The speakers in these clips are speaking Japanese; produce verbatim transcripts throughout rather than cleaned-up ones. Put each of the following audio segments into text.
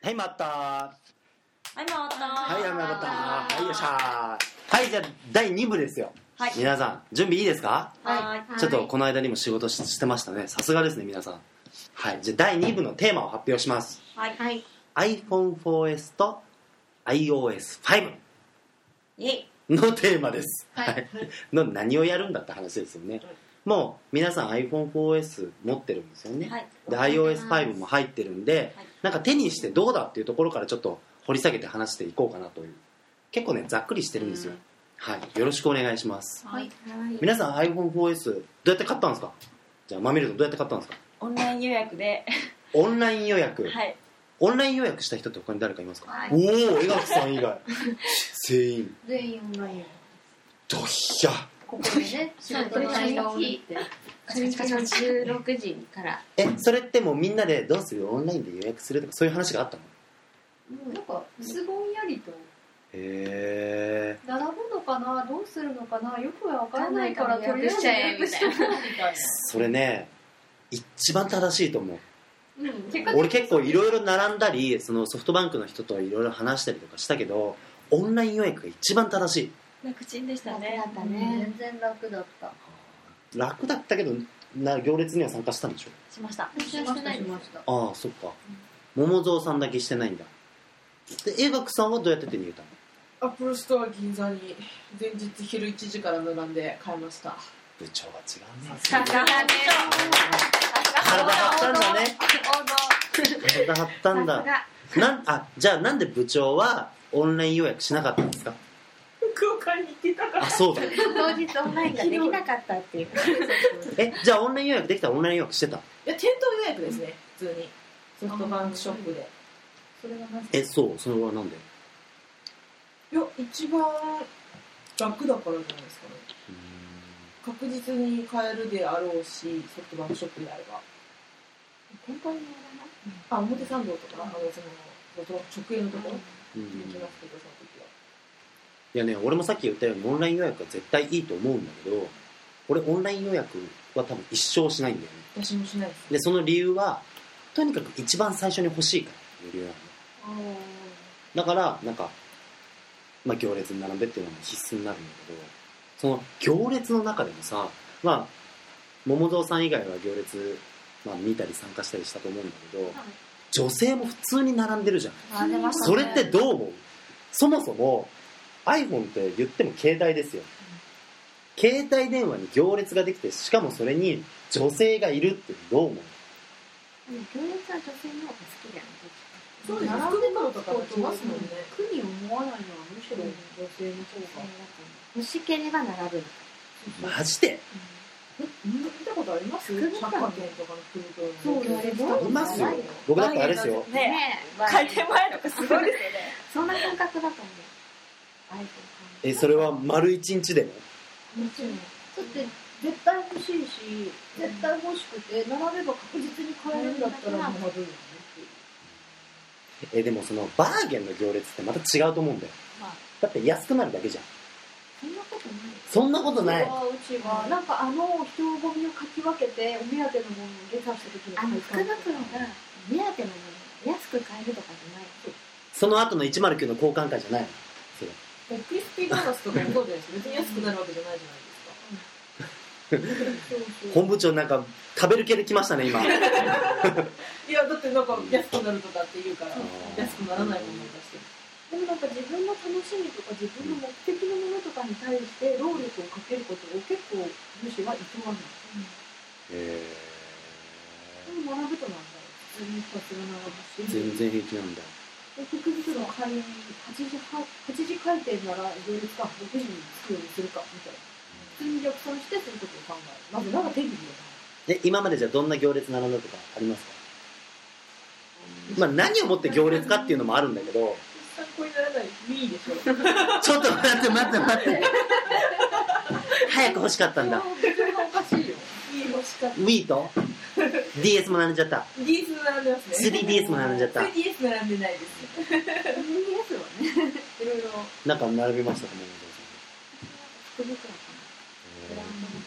はい、回った。ははい、回った。 い、回った。はい、よっしゃー。はい、じゃあだいに部ですよ。はい。皆さん準備いいですか？ はい。 ちょっとこの間にも仕事 し, してましたね。さすがですね、皆さん。はい。じゃあだいに部のテーマを発表します。 はい。はい、 アイフォンフォーエス と アイオーエスファイブイエイのテーマです。 はい。 の何をやるんだって話ですよね。もう皆さん アイフォンフォーエス 持ってるんですよね。はい。で アイオーエスファイブ も入ってるんで、はい、なんか手にしてどうだっていうところからちょっと掘り下げて話していこうかなという。結構ねざっくりしてるんですよ。はい。よろしくお願いします。はい。皆さん アイフォンフォーエス どうやって買ったんですか？じゃあまみるとどうやって買ったんですか？ オンライン予約で。 オンライン予約。 はい。 オンライン予約した人って他に誰かいますか？ はい、 おお、江垣さん以外全員全員オンライン予約。 どひゃここでね、仕事の間を縫って初日のじゅうろくじからえ、それってもうみんなでどうするオンラインで予約するとかそういう話があったの？ もうなんかすぼんやりとへー、 並ぶのかなどうするのかなよくわからないからとりあえず予約しちゃえみたいなそれね一番正しいと思う。 うん、 俺結構いろいろ並んだりそのソフトバンクの人といろいろ話したりとかしたけどオンライン予約が一番正しい。 楽ちんでしたね。 楽だったね、全然楽だった。 楽だったけどな行列には参加したんでしょ？ しました。 しましたしました。 ああそっか、桃蔵さんだけしてないんだ。で江垣さんはどうやって手に入れたの？ アップルストア銀座に前日昼いちじから並んで買いました。 部長は違うね。 さすがね。 体張ったんだね。体張ったんだ。なんあじゃあなんで部長はオンライン予約しなかったんですか？ 服を買いに行ってたから。 あ、そうだ。 当日オンラインができなかったっていう。 え、じゃあオンライン予約できたらオンライン予約してた？いや店頭予約ですね。普通にソフトバンクショップで。 それはなぜ？ え、そうそれはなんで？ いや一番楽だからじゃないですかね。確実に買えるであろうしソフトバンクショップであれば。 店舗にやらない？ あ、表参道とか、あのその直営のところに行きますけど、その時は。 いやね、俺もさっき言ったようにオンライン予約は絶対いいと思うんだけど、俺オンライン予約は多分一生しないんだよね。 私もしないです。 で、その理由はとにかく一番最初に欲しいからっていう理由なのね。だからなんか、まあ、行列に並んでっていうのも必須になるんだけど、その行列の中でもさ、まあ桃蔵さん以外は行列、まあ、見たり参加したりしたと思うんだけど、はい、女性も普通に並んでるじゃん。 あ、出ましたね。 それってどう思う？そもそも iPhone って言っても携帯ですよ、うん、携帯電話に行列ができてしかもそれに女性がいるってどう思う？ 行列は女性の方が好きだよね。 そうです。福袋とか来ますもんね。 苦に思わないのはむしろ女性の方が欲しければ並ぶ。 マジで？ うん、見たことあります？百貨店とかの福袋。 そう、 いますよ。僕だってあれですよ。 ね、開店前とかすごいですよね。 そんな感覚だと思う。 え、それは丸一日でも？ もちろん。だって絶対欲しいし、絶対欲しくて並べば確実に買えるんだったら並ぶよね。 え、でもそのバーゲンの行列ってまた違うと思うんだよ。まあ、だって安くなるだけじゃん。 そんなことない。 そんなことない。 うちはなんかあの人混みをかき分けてお目当てのものをゲットした時にあの福袋が目当てのもの安く買えるとかじゃない。 その後のいちまるきゅうの交換会じゃないの？それ。 クリスピードーナツとかもそうじゃないですか。別に安くなるわけじゃないじゃないですか。 本部長なんか食べる系で来ましたね今。いやだってなんか安くなるとかって言うから安くならないものを出してる。 でもなんか自分の楽しみとか自分の目的のものとかに対して労力をかけることを結構むしろはいとわない。へぇー。でも並ぶとなんだよ。普通にひたすら並ぶし。 全然平気なんだ。 福袋の開園はちじ開店なら行列かろくじに着くようにするかみたいな。普通に逆算してそういうことを考える。まずなんか天気で。 で今までじゃあどんな行列並んだとかありますか？まあ何をもって行列かっていうのもあるんだけど。 参考にならない Wii でしょ。 ちょっと待って待って待って。早く欲しかったんだ。 おかしいよ。Wii 欲しかった。 Wii と ディーエス も並んじゃった。 ディーエス 並んでますね。 スリーディーエス も並んじゃった。 スリーディーエス 並んでないです。 スリーディーエス はね、いろいろ。 なんか並びましたかね。 福袋かな。ブランドの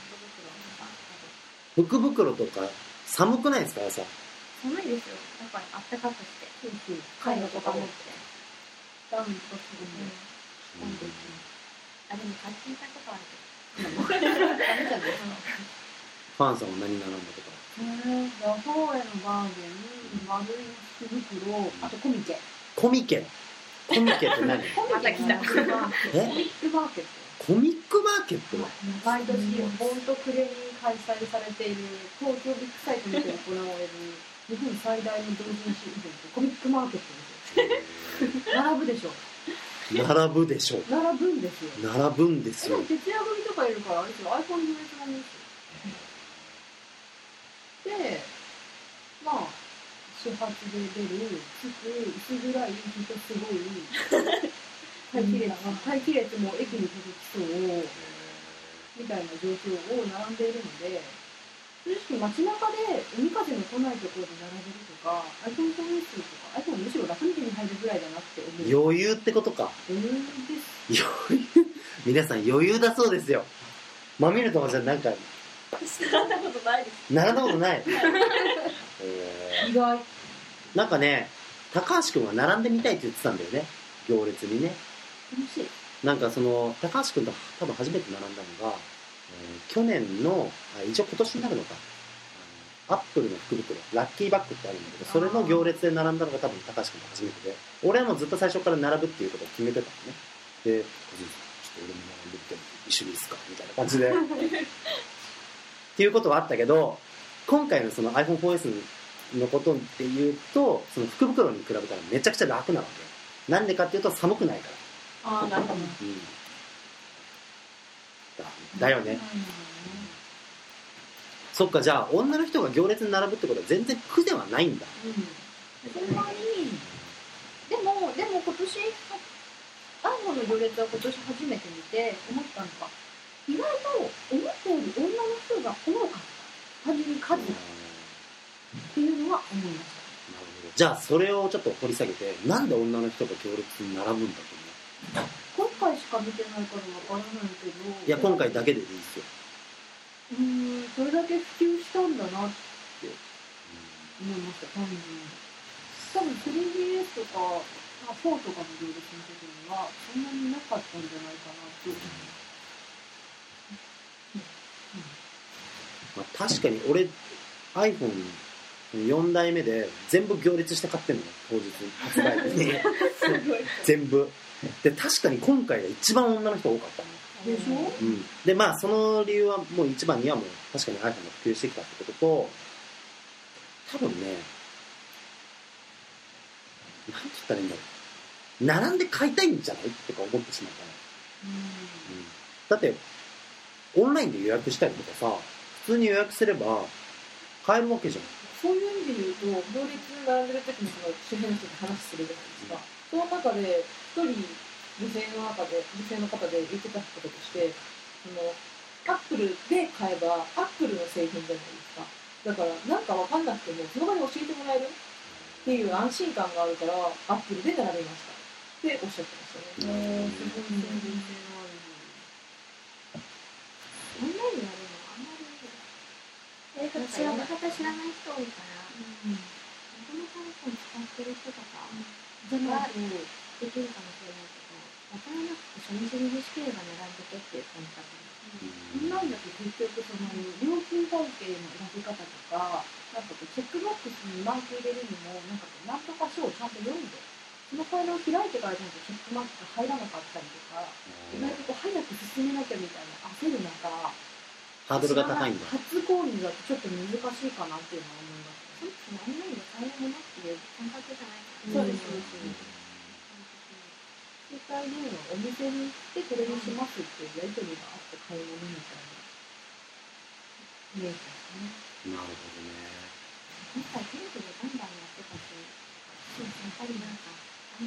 福袋とか。 福袋とか寒くないですか朝？ 寒いですよ。やっぱりあったかくして。 そうそう買いのとか持ってダウンとかするね。 なんであでも買っていたことあるダメじゃんね。 ファンさんは何並んだとか。 ラフォーエのバーゲン、丸い福袋、あとコミケ。 コミケコミケって何？ また来たえ？ コミックマーケット。 コミックマーケット？ 毎年ボンと暮れに開催されている東京ビッグサイトにて行われる日本最大の同人誌イベント、コミックマーケットですよ。並ぶでしょ。 並ぶでしょう。 並ぶんですよ。 並ぶんですよ。 でも徹夜組とかいるからあれですよ、アイコンのやつなんですよ。で、まあ始発で出るつつ薄暗い人すごい待機列待機列も駅に届きそうみたいな状況を並んでいるので、正直街中で海風の来ないところで並べるとか、アイコンコン数とか、アイコンむしろ楽に手に入るぐらいだなって思う。 余裕ってことか。 余裕です。 余裕。皆さん余裕だそうですよ。まみるともちゃんなんか並んだことないです。 並んだことない。え意外。 なんかね、高橋くんは並んでみたいって言ってたんだよね。行列にね。 楽しい。 なんかその高橋くんと多分初めて並んだのが、えー、去年のあ一応今年になるのか、アップルの福袋ラッキーバッグってあるんだけど、それの行列で並んだのが多分高橋くんと初めてで、俺はもうずっと最初から並ぶっていうことを決めてたのね。で、個人さんちょっと俺も並んでみて一緒にいいっすかみたいな感じでっていうことはあったけど、今回のその アイフォンフォーエス のことっていうと、その福袋に比べたらめちゃくちゃ楽なわけ。なんでかっていうと寒くないから。 ああ、なるほど。 うん、だ, だよね、うん、そっか。じゃあ女の人が行列に並ぶってことは全然苦ではないんだ。 うん、そんなにでもでも今年アイフォンの行列は今年初めて見て思ったのが、意外と思ったより女の人が多かった。単純に数っていうのは思いました。 なるほど。じゃあそれをちょっと掘り下げて、なんで女の人が行列に並ぶんだと思う？ 今回しか見てないからわからないけど、 いや今回だけでいいですよ。 うーん、それだけ普及したんだなって思いました。単純に多分 スリーディーエス とかフォーとかの行列の時にはそんなになかったんじゃないかなって思います。 まあ、確かに俺 アイフォンよん 代目で全部行列して買ってんのよ、当日発売日に全部で、確かに今回が一番女の人多かったのでしょ、 うん、でまあその理由はもう一番にはもう確かに アイフォン が普及してきたってことと、多分ね、なんて言ったらいいんだろう、並んで買いたいんじゃないってか思ってしまったの、うん、だってオンラインで予約したりとかさ、普通に予約すれば買えるわけじゃん。 そういう意味で言うと、行列に並んでる時にその周辺の人と話するじゃないですか、うん、その中で一人女性の中で女性の方で言ってたこととして、そのアップルで買えばアップルの製品じゃないですか。だからなんか分かんなくてもその場で教えてもらえるっていう安心感があるから、アップルで並びましたっておっしゃってましたね。もうすごい全然性のある。オンラインでやるのはあんまり私はやり方知らない人多いから、 うん、 なかなか iPhone 使ってる人とかじゃないとできるかもしれないけど、わからなくて初日に欲しければ並んでけっていう感じだったんです。 オンラインだと結局その料金体系の選び方とか、なんかこうチェックボックスにマーク入れるにも、なんかこうなんとか書をちゃんと読んで、そのファイルを開いてからじゃないとチェックマークが入らなかったりとか、意外とこう早く進めなきゃみたいな焦る中、 ハードルが高いんだ。 初購入だとちょっと難しいかなっていうのは思います。 そうですね、オンラインで買えるものっていう感覚じゃないから、 そうですそうです。携帯電話お店に行ってこれにしますっていうやり取りがあって買い物みたいなイメージですね。 なるほどね。 今回テレビでバンバンやってたし、やっぱりなんか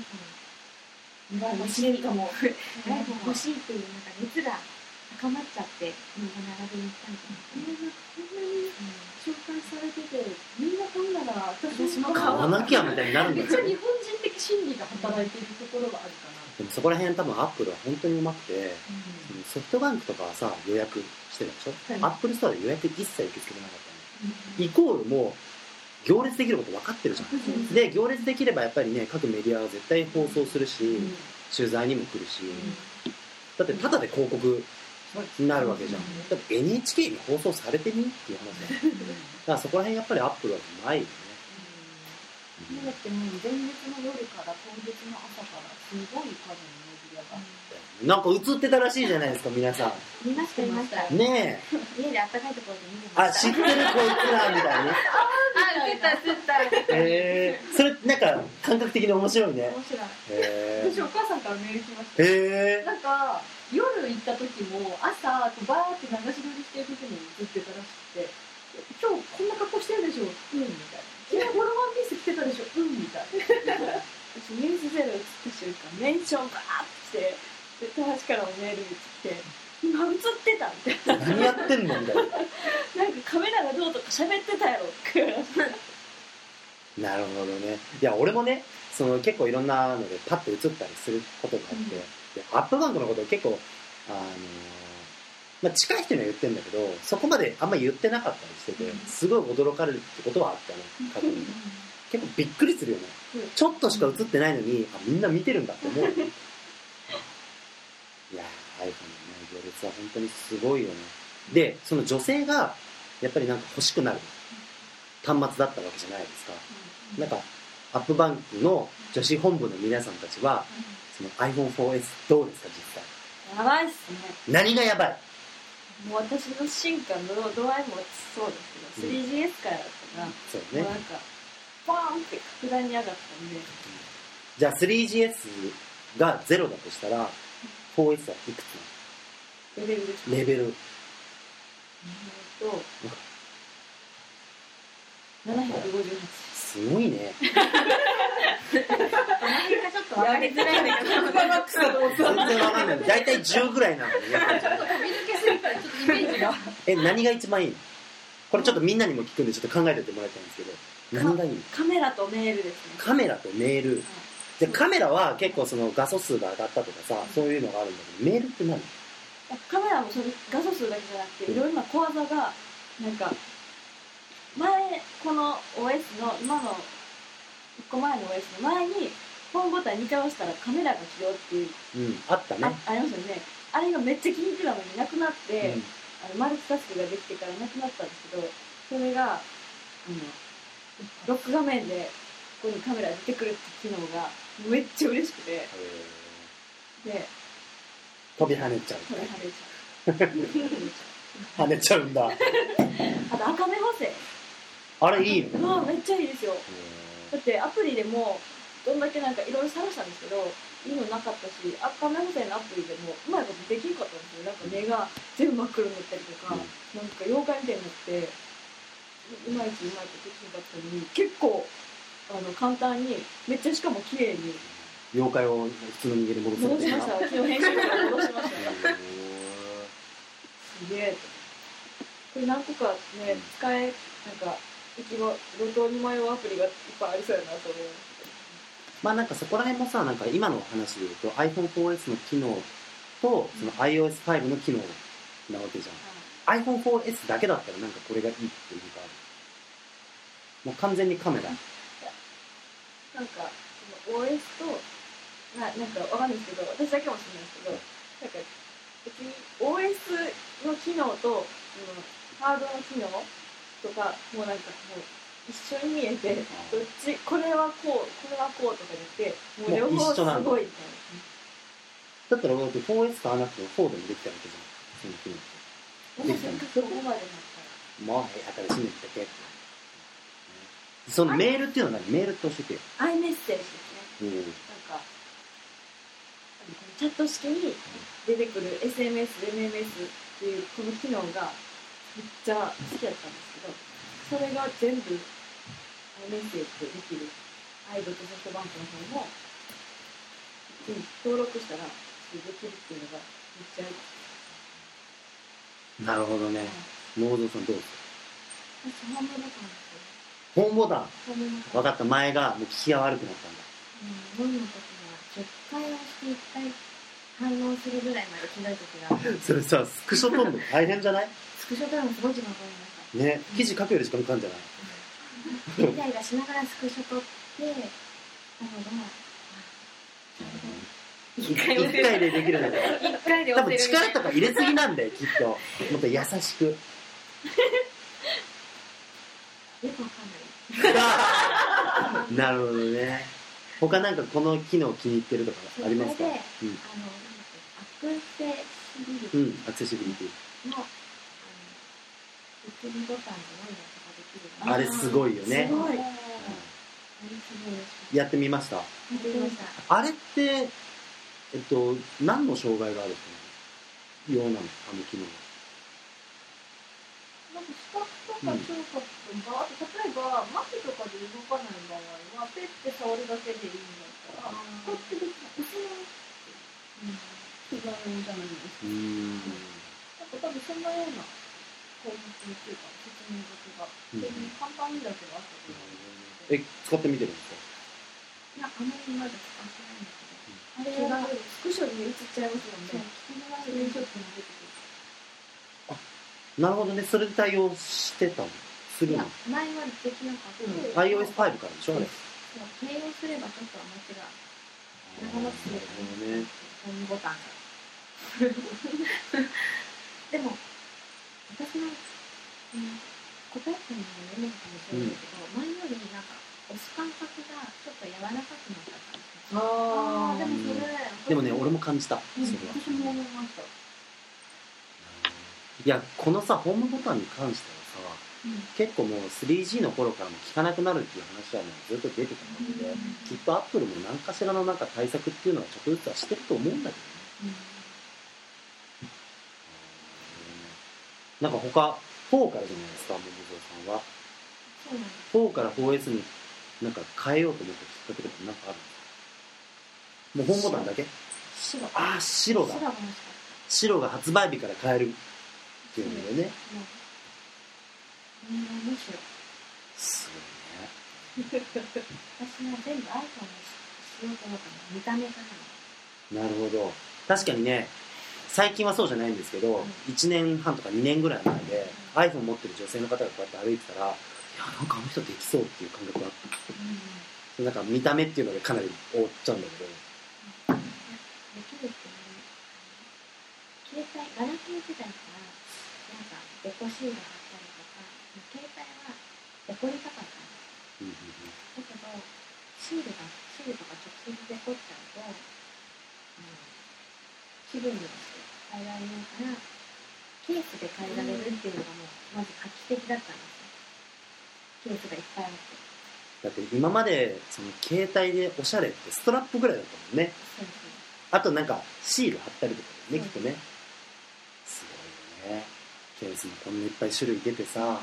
iPhone 欲しいかも iPhone 欲しいっていうなんか熱が高まっちゃってみんな並びに行ったみたいな。 こんなに紹介されてて、みんな買うなら私も買わなきゃみたいになるんだよね。 めっちゃ日本人的心理が働いているところがあるかな。 でもそこら辺多分アップルは本当にうまくて、 うん、 ソフトバンクとかはさ予約してるでしょ、はい、アップルストアで予約一切受け付けてなかったの、うん、イコールもう行列できること分かってるじゃん。で行列できればやっぱりね各メディアは絶対放送するし、うん、取材にも来るし、うん、だってただで広告になるわけじゃん。だって エヌエイチケー に放送されてみっていう話だよ。だからそこら辺やっぱりアップルはうまいよね。 うん、だってもう前日の夜から当日の朝からすごい数のメディアが、 うん、なんか映ってたらしいじゃないですか皆さん。 見ました見ました。 ねえ。家であったかいところで見てました。 あ、知ってるこいつらみたいに。 あ、映った映った。 えー、それなんか感覚的に面白いね。 面白い。 えー、 私お母さんからメール来ました。 えー、 なんか夜行った時も朝バーって流し撮りしてる時も映ってたらしくて、今日こんな格好してるでしょ、うんみたいな。昨日このワンピース着てたでしょ、うんみたいな。私ニュースゼロ映った瞬間メンションバーってして、高橋からもメールが来て、今映ってたみたいな。 何やってんのみたいな。 なんかカメラがどうとか喋ってたやろってなるほどね。いや俺もね、その結構いろんなのでパッと映ったりすることがあって、うん、でアップバンクのことを結構あのー、まあ、近い人には言ってるんだけど、そこまであんまり言ってなかったりしてて、すごい驚かれるってことはあったね、過去に。結構びっくりするよね。ちょっとしか映ってないのに、あ、みんな見てるんだって思うよね。いやー、iPhone のね、行列は本当にすごいよね。で、その女性がやっぱりなんか欲しくなる端末だったわけじゃないですか。なんかアップバンクの女子本部の皆さんたちは、その アイフォンフォーエス どうですか実際。 やばいっすね。 何がやばい？ もう私の進化の度合いもそうですけど、スリージーエス からだったら、うん、そうね、もうなんかポーンって格段に上がったんで、うん、 じゃあ スリージーエス がゼロだとしたら フォーエス はいくつなの？レベルですか？ レベル。 えーとななひゃくごじゅうはち。 すごいね。 ちょっと分かりづらいんだけど、 全然わかんない。だいたいじゅうぐらいなのにね。 ちょっと飛び抜けすぎたらちょっとイメージが。 え、何が一番いいの？これちょっとみんなにも聞くんでちょっと考えててもらいたいんですけど、何がいいの？ カメラとメールですね。 カメラとメール。はい、でカメラは結構その画素数が上がったとかさ、そういうのがあるんだけど、メールって何？ カメラもそれ画素数だけじゃなくて、いろいろな小技がなんか。前この オーエス の今のいっこまえの オーエス の前にホームボタンにかい押したらカメラが起動っていう、 うん、あったね。 あ, ありますよね。あれがめっちゃ気に入ってたのになくなって、うん、あのマルチタスクができてからなくなったんですけど、それがあのロック画面でここにカメラ出てくるって機能がめっちゃ嬉しくて、で飛び跳ねちゃう飛び跳ねちゃう跳ねちゃうんだ。 あと赤目補正、 あれいいの？ あめっちゃいいですよ。だってアプリでもどんだけなんかいろいろ探したんですけどいいのなかったし、赤目補正のアプリでもうまいことできんかったんですよ。なんか目が全部真っ黒になったりとか、うん、なんか妖怪みたいになっていまいちうまいことできんかったのに、結構あの簡単にめっちゃしかも綺麗に妖怪を普通の人間に戻せ戻しました。昨日編集長戻しましたね。すげえ。これ何個かね、使え、なんか、行き場、路頭に迷うアプリがいっぱいありそうやなと思いますけど。 まあなんかそこら辺もさ、なんか今の話で言うと アイフォンフォーエス の機能とその アイオーエスファイブ の機能なわけじゃん。うん、アイフォンフォーエス だけだったらなんかこれがいいっていうか、もう完全にカメラ。 なんか、その オーエス と、な, なんかわかんないですけど、私だけかもしれないですけど、なんか、別に オーエス の機能と、ハードの機能とかもうなんかもう一緒に見えて、どっちこれはこうこれはこうとか言ってもう両方すごいみたいな。だったら俺 フォーエス 買わなくてもフォーでもできたわけじゃん。その機能できたんだ。 そこまでなったらもう新しいのだけ。そのメールっていうのは何？メールって教えてよ。 アイメッセージですね。うん、なんかチャット式に出てくる エスエムエス、エムエムエス っていうこの機能がめっちゃ好きだったんですけど、それが全部メッセージでできる アイド とソフトバンクの方も登録したらできるっていうのがめっちゃいい。 なるほどね。モードさんどうですか？ホームボタンですよ。 ホームボタン。分かった。前がもう利きが悪くなったんだ。 うん、どんな時はじゅっかい押していっかい反応するぐらいまでひどい時が。 それさ、スクショ撮るの大変じゃない？ スクショ撮るのすごい時間かかりました。 ね、記事書くより時間かかるんじゃない？ イライラしながらスクショ撮ってたのが一回一回でできるんだから一回で多分力とか入れすぎなんだよきっともっと優しくよくわかんないなるほどね。他なんかこの機能気に入ってるとかありますか？ それで、 うん、 あのアクセシビリティうん、アクセシビリティの、あの物理ボタンじゃないやつができる。 あれすごいよね。 すごい。 うんあれすごいです。 やってみました。 やってみました。 あれってえっと何の障害があるってようなのあの機能は。 なんか視覚とか聴覚とか、あと例えば麻痺とかで動かない場合はペッて触るだけでいいんだったら、こうやってできない。うちの気軽じゃないですか。 うーん。 なんか多分そんなような項目っていうか説明書きが、 うんそういう簡単にだけどあったと思うんえ、 ですけど。 使ってみてるんですか？ いや、あんまりまだ使ってないんだけど、あれはスクショに映っちゃいますもんね。 それはスクショットに出てくる。 なるほどね。それで対応してたのするのいや、前はできなかった。 うんアイオーエスファイブ からでしょあれ。 そう併用すればちょっとお待ちが長持ちするかなるほどね。 ホームボタンがでも私の、うん、答えてるのが読めるかもしれないけど、前よりなんか押す感覚がちょっと柔らかくなった感じ。 ああ、でもそれ、 でもね、俺も感じた。 うん、 それは。 私も思いました。 いや、このさ、ホームボタンに関してはさ、 うん結構もう スリージー の頃からも効かなくなるっていう話はもうずっと出てたので、 うんきっとアップルも何かしらのなんか対策っていうのはちょっとずつはしてると思うんだけどね。 うんなんか他、フォーからじゃないですか、桃蔵さんは。 そうなんです。 フォーから フォーエス になんか変えようと思ったきっかけとかなんかあるんですか？もうホームボタンだけ？ 白。 ああ、白が白。が欲しかっ白が発売日から変えるっていうのでね。 た。もうみんなむしろすごいね。 私は全部 iPhone にしようと思ったの。見た目からの。 なるほど。確かにね、最近はそうじゃないんですけど、いちねんはんとかにねんぐらい前で iPhone 持ってる女性の方がこうやって歩いてたら、いや、なんかあの人できそうっていう感覚があった。なんか見た目っていうのでかなり覆っちゃうんだけど。 できるってね、携帯、ガラケー時代からなんかデコシール貼ったりとか、携帯はデコりたかったんです。だけど、シールが、シールとか直接デコっちゃうと、うん、気分によって変えられないから、ケースで変えられるっていうのがもう、まず画期的だったんですよ。ケースがいっぱいあって。 だって今までその携帯でおしゃれってストラップぐらいだったもんね。 そうそう。 あとなんかシール貼ったりとかね、 うんきっとね。すごいよね。ケースもこんないっぱい種類出てさ。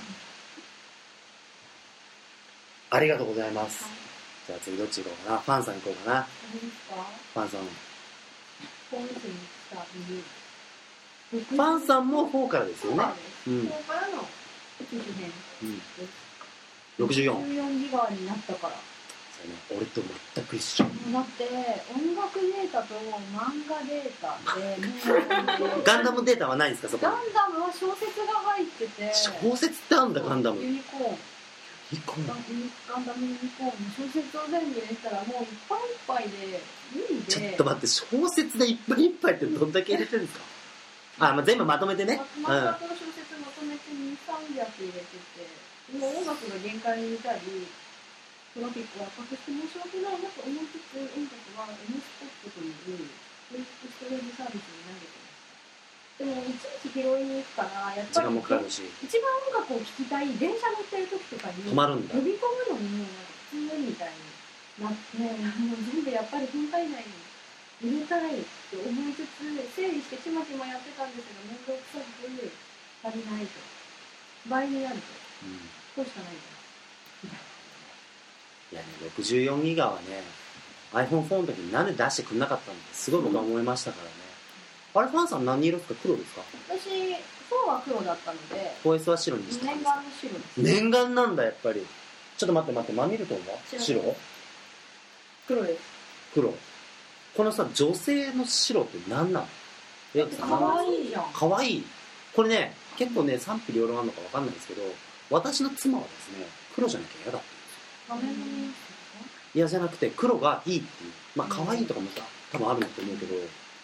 ありがとうございます。 はい、 じゃあ次どっち行こうかな。ファンさん行こうかな。 あれですか？ ファンさん。 本日に来た理由。 ファンさんもフォーからですよね。うん。うん。 ここからの機種変です。 ろくじゅうよん。 ろくじゅうよんギガになったから。 そうね。俺と全く一緒。 だって音楽データと漫画データでもうガンダムデータはないんですか、そこガに。 ンダムは小説が入ってて、 小説ってあんだ、ガンダム。 ユニコーン、 いいかな。 ガンダムユニコーンの小説を全部入れたらもういっぱいいっぱいで無理で。 ちょっと待って、小説でいっぱいいっぱいってどんだけ入れてるんですか？あ、まあ、全部まとめてね。うん。 漫画と小説まとめてにせんさんびゃく入れてて、もう音楽が限界にいたり、トラフィックを圧迫して申し訳ないなと思いつつ、音楽は N スポットというフェイスストレージサービスに投げてました。でもいちいち拾いに行くからやっぱり時間もかかるし。 一番音楽を聴きたい電車乗ってる時とかに止まるんだ。 呼び込むのにもうなんか普通みたいになってね、もう全部やっぱり本体内に入れたいって思いつつ整理してちまちまやってたんですけど面倒くさく足りないと倍になると、 うん。 こうしかないじゃん。 いやね、ろくじゅうよんギガはね、iPhone フォンの時になんで出してくんなかったんですすごい僕は思いましたからね。あれ、ファンさん何色ですか？黒ですか？ 私、そうは黒だったので、 フォーエス は白にしてたんですか？ 念願の白です。 念願なんだ、やっぱり。ちょっと待って待って、マミルトンは白白？ 黒です。 黒。このさ、女性の白って何なの？え、 かわいいじゃん。 かわいい。これね、結構ね、賛否両論あるのかわかんないですけど、 私の妻はですね黒じゃなきゃ嫌だって画面のニュースいやじゃなくて黒がいいっていうまあ可愛いとかもさ多分あるんだと思うけど、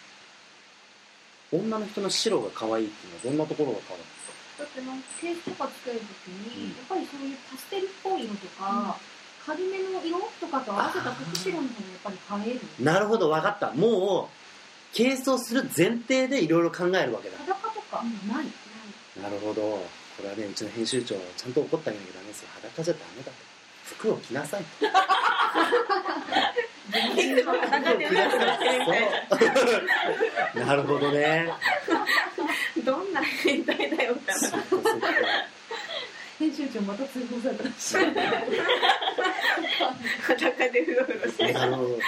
女の人の白が可愛いっていうのはどんなところが可愛いですか？ だってなんかケースとか作るときに、うん、やっぱりそういうパステルっぽい色とか、うん、軽めの色とかと合わせた黒白の方がやっぱり映える。 なるほど、分かった。もうケースをする前提でいろいろ考えるわけだ。 裸とか、うん、ないなるほど。これはね、うちの編集長ちゃんと怒ってあげなきゃダメですよ。裸じゃダメだと。服を着なさいと。なるほどね。 どんな変態だよって話。 編集長また通報されたらしい。 裸でうろうろして。 なるほど。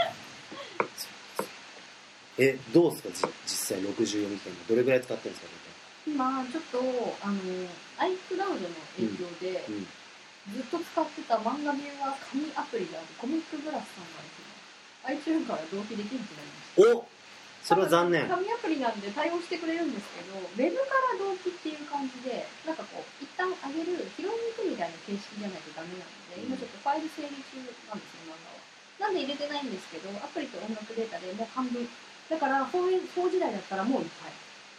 え、どうですか実際ろくじゅうよんギガどれぐらい使ってるんですか？ 今ちょっとあの iCloud の影響で、うんうん、ずっと使ってた漫画ビューは紙アプリであるコミックブラスさんがですね iTunes から同期できるようになりました。 お、それは残念。 紙アプリなんで対応してくれるんですけど、ウェブから同期っていう感じでなんかこう一旦上げる拾いに行くみたいな形式じゃないとダメなので、今ちょっとファイル整理中なんですよ漫画は。なんで入れてないんですけど、アプリと音楽データでもう半分だから フォー 時代だったらもういっぱい。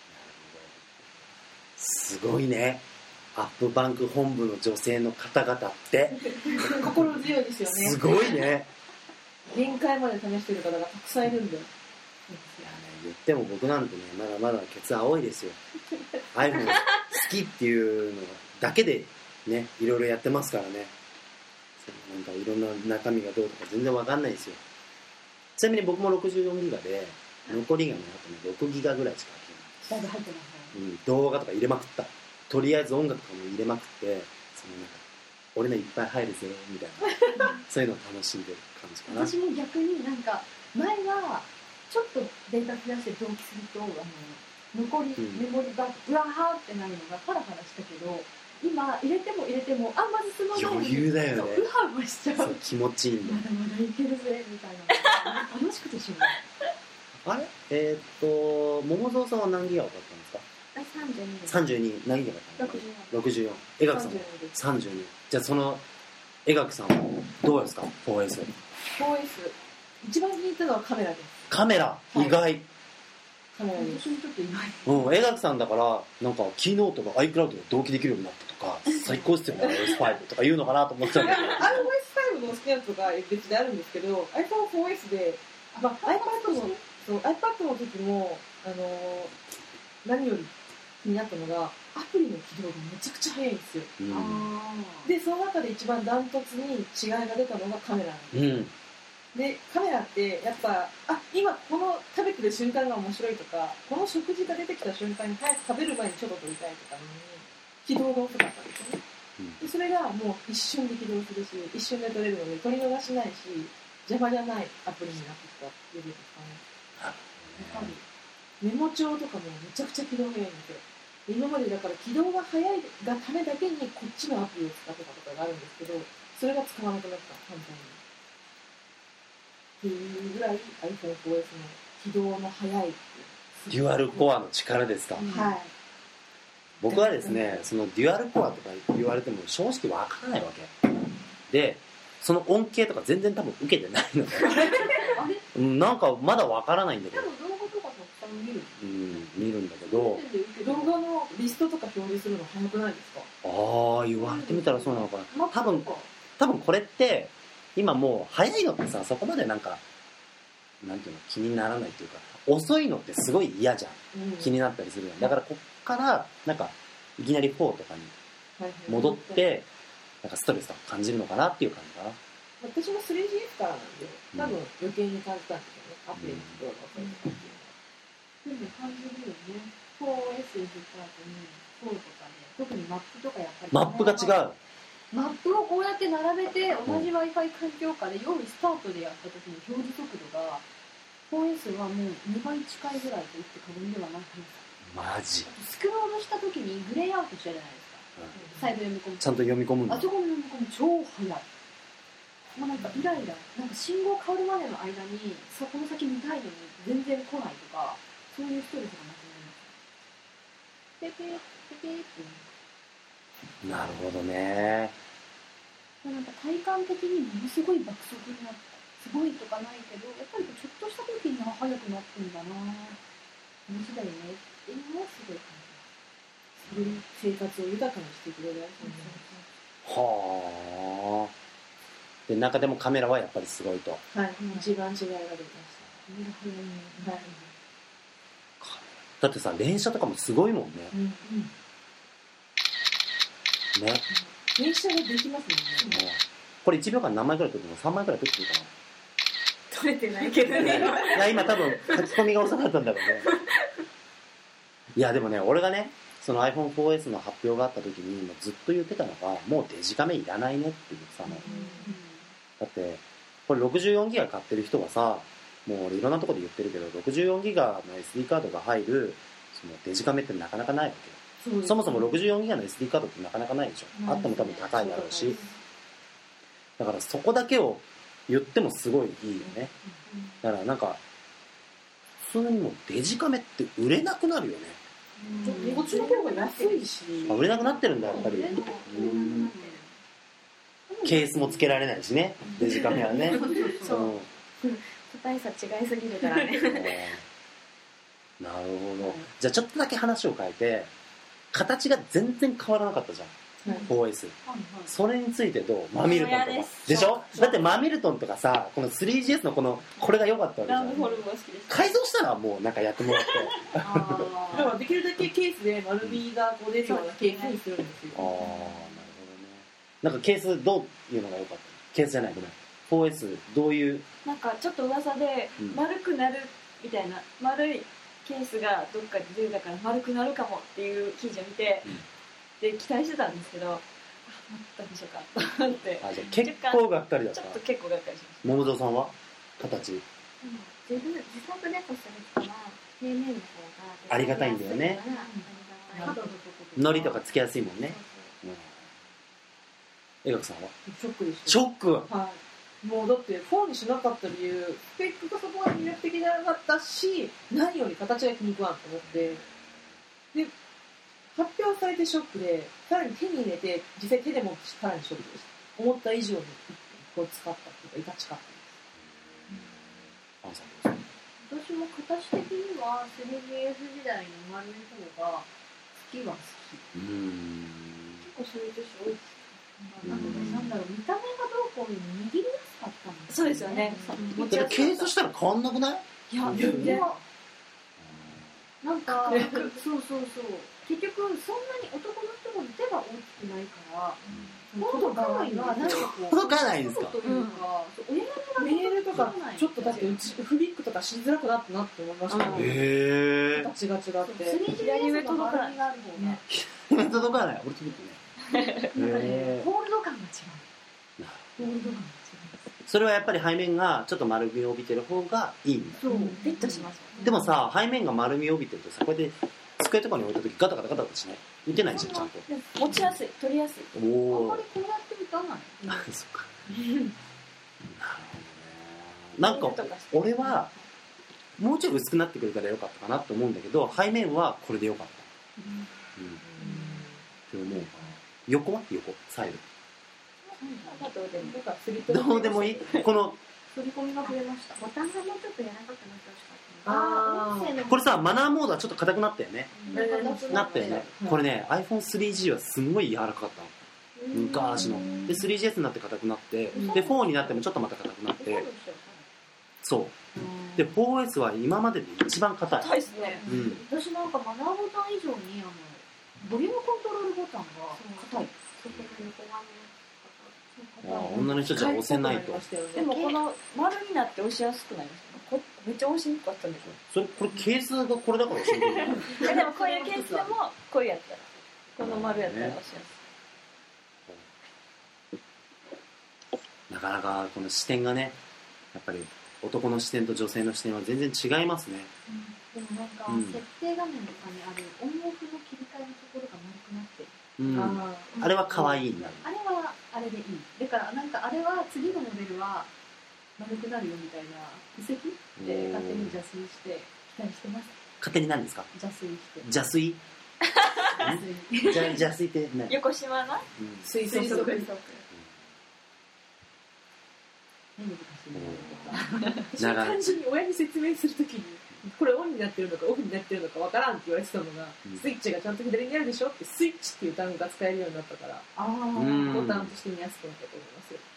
すごいね。アップバンク本部の女性の方々って心強いですよね。 すごいね。 限界まで試してる方がたくさんいるんだよ。いやね、言っても僕なんてねまだまだケツ青いですよ。iPhone 好きっていうのだけでねいろいろやってますからね。なんかいろんな中身がどうとか全然わかんないですよ。ちなみに僕もろくじゅうよんギガで残りがねあとねろくギガぐらいしか入ってない。だいぶ入ってますね。 うん、動画とか入れまくった。とりあえず音楽とかも入れまくってそのなんか俺のいっぱい入るぜみたいなそういうのを楽しんでる感じかな。 私も逆になんか前はちょっとデータ増やして同期するとあの残り、うん、メモリがうわーってなるのがハラハラしたけど、今入れても入れてもあんまり進まない。 余裕だよね。 うはうはしちゃう。 そう気持ちいいんだ。 まだまだいけるぜみたいな楽しくてしまう。 あれえー、っと桃蔵さんは何ギガだったんですか？ さんじゅうに。 さんじゅうに何ギガだったの？ろくじゅうよん。江垣さんもさんじゅうに。じゃあその江垣さんはどうですか フォーエス？ フォーエス 一番気に入ったのはカメラです。 カメラ、はい、意外。 カメラです。私もちょっと意外。うん、江垣さんだからなんかキーノートが iCloud で同期できるようになったとか最高っすよね アイオーエスファイブ とか言うのかなと思っちゃうんだけど。 アイオーエスファイブ の好きなやつが別であるんですけど アイフォンフォーエス で、まあ、iPad のそう iPad の時もあのー、何より気になったのがアプリの起動がめちゃくちゃ早いんですよ、うん、でその中で一番ダントツに違いが出たのがカメラなんです、うん、でカメラってやっぱあ今この食べてる瞬間が面白いとかこの食事が出てきた瞬間に早く食べる前にちょっと撮りたいとかに起動が遅かったんですよね、うん、でそれがもう一瞬で起動するし一瞬で撮れるので撮り逃しないし邪魔じゃないアプリになってきたっていうですかね。やっぱりメモ帳とかもめちゃくちゃ起動早いんですよ。今までだから起動が早いがためだけにこっちのアプリを使ってたとかがあるんですけどそれが使わなくなった簡単にっていうぐらい アイフォンフォーエス の起動の早いっていうデュアルコアの力ですか、 うん、はい。 僕はですねそのデュアルコアとか言われても正直わからないわけでその恩恵とか全然多分受けてないのでうん、なんかまだわからないんだけどでも動画とかたくさん見る、 うん、見るんだけど動画のリストとか表示するの早くないですか？ ああ言われてみたらそうなのかな。多分多分これって今もう早いのってさそこまでなんかなんていうの気にならないっていうか遅いのってすごい嫌じゃん、うん、気になったりするよ、だからこっからなんかいきなりフォーとかに戻ってなんかストレスとか感じるのかなっていう感じかな。 私も スリージーエフ からなんで多分余計に感じたんですよね、アプリの起動が遅いとかっていうのは。でも感じるよね。 フォーエス にした後にフォーとかで特にマップとかやっぱりマップが違う。 マップをこうやって並べて同じ Wi-Fi 環境下で用意スタートでやった時の表示速度が フォーエス はもうにばい近いぐらいと言って過言ではないはず。 マジスクロールした時にグレーアウトしたじゃないですか、うん、サイド読み込むちゃんと読み込むんだ。 あそこの読み込む超早い。もうなんかイライラなんか信号変わるまでの間にそこの先見たいのに全然来ないとかそういうストレスがなくなります。ペペペペってなるほどね。 なんか体感的にものすごい爆速になった。すごいとかないけど、やっぱりちょっとした時には速くなってんだな。同じだよねっていうのはすごい感じます。 生活を豊かにしてくれる。 はあ。で中でもカメラはやっぱりすごいと。 はい、一番違いが出ました。はい。 だってさ連写とかもすごいもんね。うんうん、ね。 連写ができますもんね。 うん、これいちびょうかん何枚くらい撮ってるの？さんまいくらい撮ってるかな。 撮れてないけどね。 いや今多分書き込みが遅かったんだろうね。いやでもね俺がねその アイフォンフォーエス の発表があった時にもうずっと言ってたのがもうデジカメいらないねって言ってたの。うん、だってこれろくじゅうよんギガ買ってる人はさもう俺いろんなところで言ってるけどろくじゅうよんギガの エスディー カードが入るそのデジカメってなかなかないわけよ。 そ, そもそもろくじゅうよんギガの エスディー カードってなかなかないでしょ。あっても多分高いだろうしだからそこだけを言ってもすごいいいよね。だからなんか普通にもうデジカメって売れなくなるよね。 こっちの方が安いしあ売れなくなってるんだやっぱり。うんケースもつけられないしねデジカメはね。 そう、個体差違いすぎるからね。 なるほど。じゃあちょっとだけ話を変えて形が全然変わらなかったじゃん、はい、フォーエス、はいはい、それについてどうマミルトンとか で, でしょ。だってマミルトンとかさこの スリージーエス のこのこれが良かったわけじゃん。改造したらもうなんかやってもらってだからできるだけケースで丸みがこう出るようなケースにするんですよ。 ああなるほどね。なんかケースどういうのが良かった？ケースじゃないごめん フォーエス どういうなんかちょっと噂で丸くなるみたいな、うん、丸いケースがどっかで出るだから丸くなるかもっていう記事を見て、うん、で期待してたんですけどあ全く一緒かと思ってあじゃあ結構がっかりだった。 ちょっと結構がっかりしました。 桃蔵さんは形、うん、 自分自作でこする人は平面の方がありがたいんだよね。のりとかつけやすいもんね。江垣さんはショックでした。 ショック、 はい、もうだってフォーにしなかった理由スペックがそこまで魅力的じゃなかったし何より形が気に食わんと思ってで発表されてショックでさらに手に入れて実際手で持ってさらにショックでした思った以上にこう使ったっていうかいたちかったです。 うん、私も形的には スリージーエス 時代の丸い方が好きは好き。うん結構そういう女子多いです。なのでなんだろう見た目がどうこういうの握りやすかったんです。そうですよね。 だってケースしたら変わんなくない？ いや全然。なんかそうそうそう結局そんなに男の人も手が大きくないから届かないのはなんかこう届かないんですか？ というかメールとかちょっとだってうちフリックとかしづらくなったなって思いましたね。 へー形が違って左上届かないね届かない俺届くねなんかねホールド感が違う。ホールド感が違う。 それはやっぱり背面がちょっと丸みを帯びてる方がいいんだ。 そうフィットしますよね。 でもさ背面が丸みを帯びてるとさこうやって机とかに置いた時ガタガタガタガタしない打てないじゃんちゃんと持ちやすい取りやすい。 おあんまりこうやって打たない。 あそっかなるほどね。なんか俺はもうちょい薄くなってくれたらよかったかなと思うんだけど背面はこれでよかった、うんうん、って思うかな。横は横サイドどうでもいい。この振り込みが増えました。ボタンがもうちょっと柔らかくなってほしかった。 あこれさマナーモードはちょっと硬くなったよね、うん、なったよね、うん、これね アイフォンスリージー はすんごい柔らかかったの昔ので スリージーエス になって硬くなってでフォーになってもちょっとまた硬くなってそうで フォーエス は今までで一番硬い。 硬いですね、うん、私なんかマナーボタン以上にあのボリュームコントロールボタンが硬い。 あ女の人じゃ押せないと。 でもこの丸になって押しやすくなりました。めっちゃ押しにくかったんですよ。 それこれケースがこれだから押しにくい。 でもこういうケースでもこうやったらこの丸やったら押しやすい。なかなかこの視点がねやっぱり男の視点と女性の視点は全然違いますね、 うん、でもなんか、うん、設定画面とかにあるオンオフの切り替えのところが丸くなってる、 うん、あ, あれは可愛いんだ。 あれはあれでいい。だからなんかあれは次のモデルは丸くなるよみたいな布石で勝手に邪推して期待してます。 勝手に何ですか？ 邪推して邪推じゃあ、じゃあ、ついてない。 横島な、 うん、 水素水素な単純に親に説明するときにこれオンになってるのかオフになってるのかわからんって言われてたのが、うん、スイッチがちゃんと左にあるでしょってスイッチっていう単語が使えるようになったから、あボタンとして見やすくなったと思いますよ。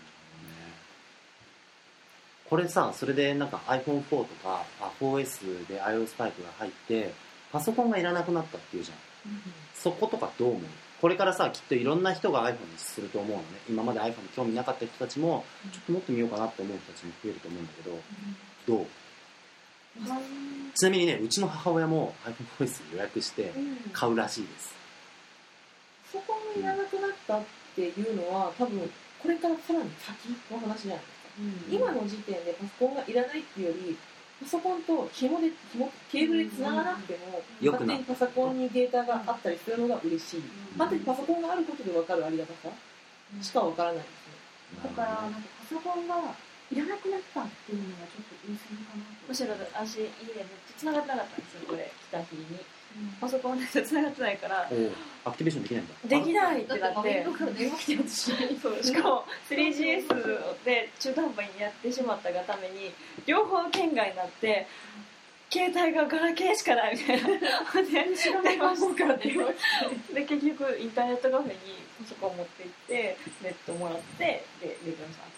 これさ、それでなんか アイフォンフォー とか フォーエス で iOS ファイブが入ってパソコンがいらなくなったっていうじゃん、うん、そことかどう思う？これからさ、きっといろんな人が iPhone にすると思うのね。今まで iPhone に興味なかった人たちもちょっと持ってみようかなって思う人たちも増えると思うんだけど、うん、どう？ちなみにね、うちの母親も アイフォンフォーエス 予約して買うらしいです。 パソコンがいらなくなったっていうのは多分これからさらに先の話じゃないですか、うん、今の時点でパソコンがいらないっていうよりパソコンと紐で紐ケーブルでつながなくても、うん、勝手にパソコンにデータがあったりするのが嬉しい、うん、勝手にパソコンがあることで分かるありがたさしか分からないですね、 だからなんかパソコンがいらなくなったっていうのがちょっと言い過ぎかなと。 むしろ私家でめっちゃ繋がってなかったんですよ、これ来た日に、うん、パソコンで繋がってないからアクティベーションできないんだ。 できないってなって、 から電話来てるしそうしかも スリージーエス で中途半端にやってしまったがために両方圏外になって携帯がガラケーしかないみたいなで知らない番号から電話来てで結局インターネットカフェにパソコン持って行ってネットもらってでレギュラーさん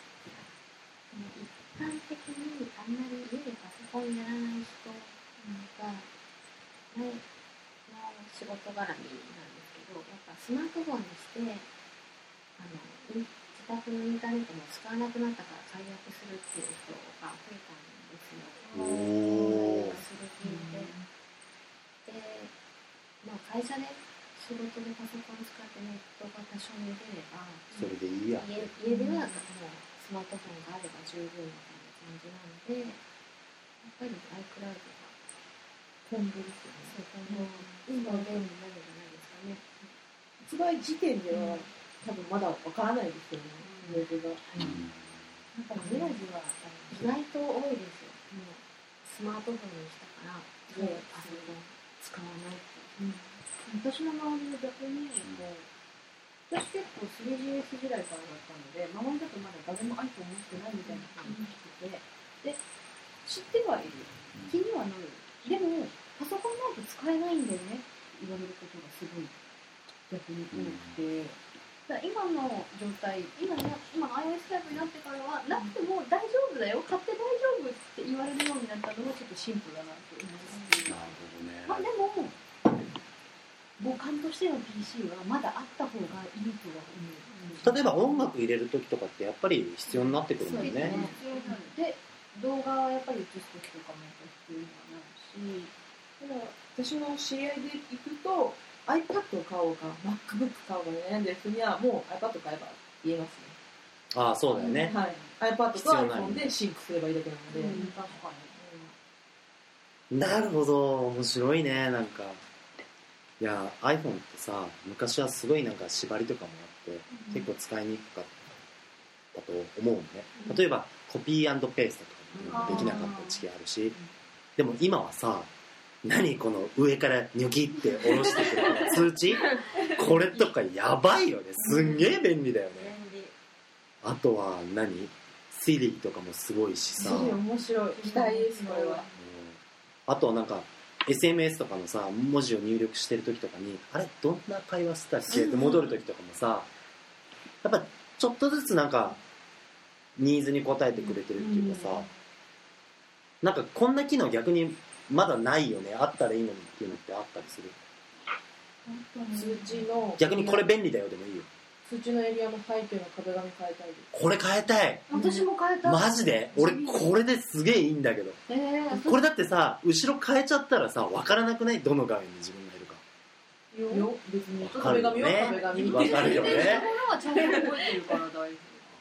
一般的にあんまり家でパソコンやらない人がの仕事絡みなんですけど、やっぱスマートフォンにしてあの自宅のインターネットも使わなくなったから解約するっていう人が増えたんですよ。 おーする気で、で、まあ、会社で仕事でパソコン使ってネットが多少見れればそれでいいや。 家, 家ではもうスマートフォンがあれば十分みたいな感じなので、やっぱり iCloud が今後ですよね。そう今後便利になるんじゃないですかね。 発売時点では、うん、多分まだわからないですよね。ウェブが。 なんかメラジは意外と多いですよ。もうスマートフォンにしたから家でパソコン使わないって。うん、 私の周りは逆にこう。私結構 スリージーエス 時代からだったので、周りだとまだ誰も iPhone 持ってないみたいな感じで、で、知ってはいる。気にはなる。でも、パソコンないと使えないんだよねって言われることがすごい逆に多くて、だから今の状態、今の、今の iOS ファイブになってからは、なくても大丈夫だよ、買って大丈夫って言われるようになったのがちょっとシンプルだなと思います。 なるほどね。 まあでも、母艦としての ピーシー はまだあった方がいいとは思う。 例えば音楽入れる時とかってやっぱり必要になってくるもんね。 そうですね。必要になる。で、動画はやっぱり映す時とかもやっぱり必要にはなるし、 ただ私の知り合いで行くと iPad を買おうか MacBook 買おうか悩んでる人にはもう iPad 買えば言えますね。 ああそうだよね。 はい。iPad と iPhone でシンクすればいいだけなので。うん、確かに。なるほど、面白いね。なんかいや iPhone ってさ、昔はすごいなんか縛りとかもあって、うん、結構使いにくかったと思うのね、うん、例えばコピー&ペーストとかもできなかった時期あるし、うん、でも今はさ、何この上からニョキって下ろしてくる通知これとかやばいよね。すんげえ便利だよね。あとは何 Siri とかもすごいしさ。 Siri 面白い。期待ですこれは、うん、 あとはなんかエスエムエス とかのさ、文字を入力してる時とかに、あれどんな会話したっけって戻る時とかもさ、やっぱちょっとずつなんかニーズに応えてくれてるっていうかさ、なんかこんな機能逆にまだないよね、あったらいいのにっていうのってあったりする？ 通知の逆にこれ便利だよでもいいよ。 通知のエリアの背景の壁紙変えたいです。 これ変えたい。 私も変えたい。 マジで俺これですげえいいんだけど、えー、これだってさ、後ろ変えちゃったらさ、分からなくない？どの画面に自分がいるか。 よ別に壁紙は壁紙分かるよね。 そこはちゃんと覚えてるから大丈夫。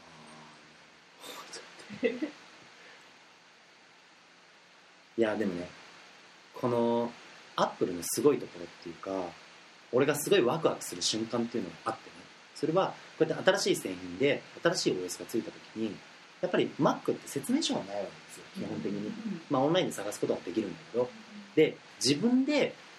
いやでもね、このアップルのすごいところっていうか、俺がすごいワクワクする瞬間っていうのがあってね、それはこうやって新しい製品で新しい オーエス がついた時に、やっぱり Mac って説明書がないわけですよ基本的に、まあオンラインで探すことはできるんだけど、で自分で